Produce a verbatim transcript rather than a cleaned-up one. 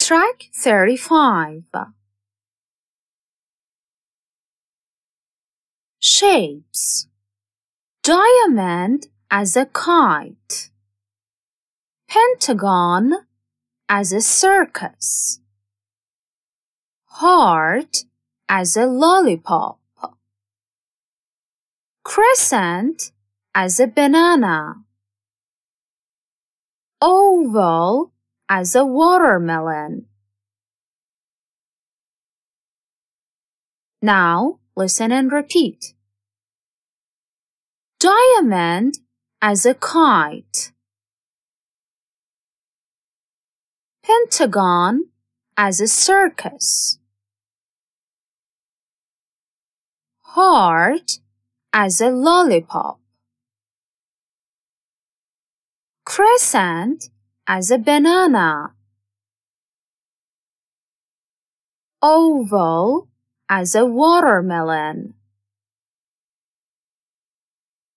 Track thirty-five. Shapes. Diamond as a kite. Pentagon as a circus. Heart as a lollipop. Crescent as a banana. Oval as a watermelon. Now listen and repeat. Diamond as a kite. Pentagon as a circus. Heart as a lollipop. Crescent as a banana. Oval as a watermelon.